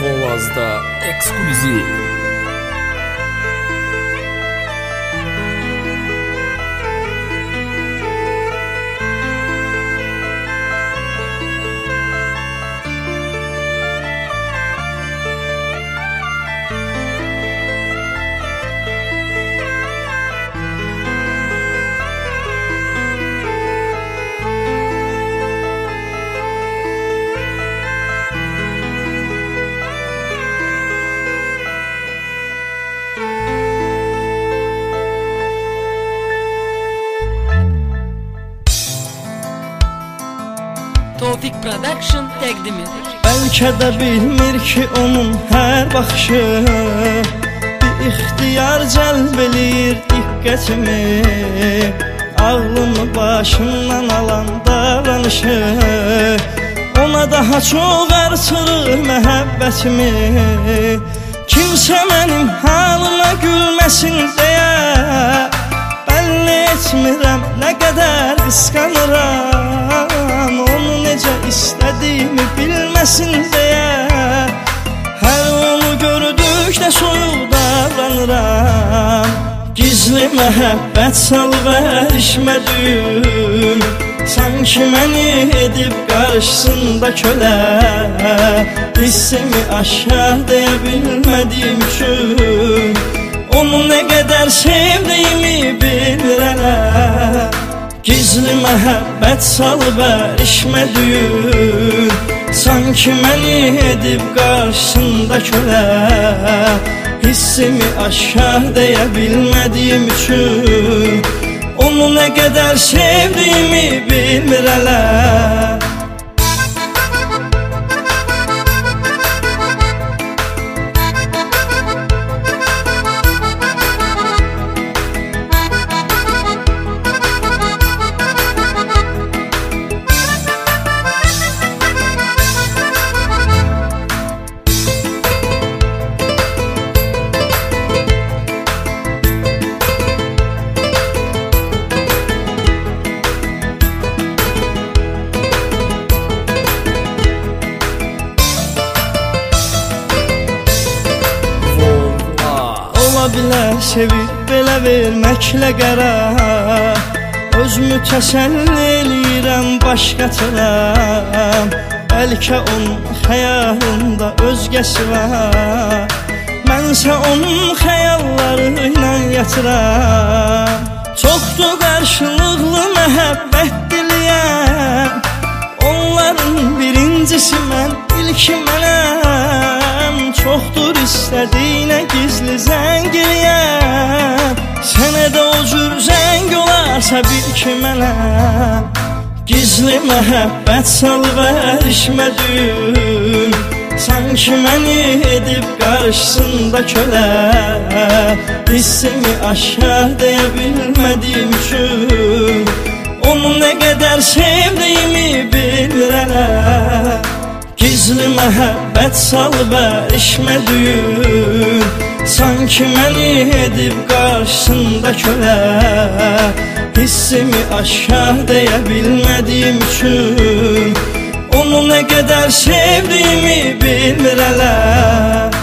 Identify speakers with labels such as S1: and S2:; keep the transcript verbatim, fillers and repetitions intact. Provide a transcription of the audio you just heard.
S1: Volazda ekskluziv.
S2: Tofik Production təqdim edir.
S3: Bəlkə də bilmir ki onun hər baxışı bir ixtiyar cəlb eləyir diqqətimi. Ağlımı başımdan alan davranışı ona daha çox artırır məhəbbətimi. Kimsə mənim halıma gülməsin deyə bəlli etmirəm nə qədər qısqanıram. Onu necə istədiyimi bilməsin deyə hər onu gördükdə soyuq davranıram. Gizli məhəbbət salıb ərişmə düyüm, sanki məni edib qarşısında kölə. Hissimi aşkar deyə bilmədiyim üçün onu nə qədər sevdiyimi bilmirəm. Gizli məhəbbət salıb ərişmə düyüm, sanki məni edib qarşısında kölə. Hissimi aşkar deyə bilmədiyim üçün onu nə qədər sevdiyimi bilmirəm. Ola bilər sevib belə verməklə qərar, özümü təsəlli eləyirəm başqasına. Bəlkə onun xəyalında özgəsi var, mənsə onun xəyalları ilə yatıram. Çoxdur qarşılıqlı məhəbbət diləyəm, onların birincisi mən, ilki mənəm. Çoxdur istədiyinə gizli zəng eləyəm, sənə də o cür zəng olarsa bil ki mənəm. Gizli məhəbbət salıb ərişmə düyüm, sanki məni edib qarşısında kölə. Hissimi aşkar deyə bilmədiyim üçün onu nə qədər sevdiyimi bilmirəm. Gizli məhəbbət salıb ərişmə düyüm, sanki məni edib qarşısında kölə. Hissimi aşkar deyə bilmədiyim üçün onu nə qədər sevdiyimi bilmirəm.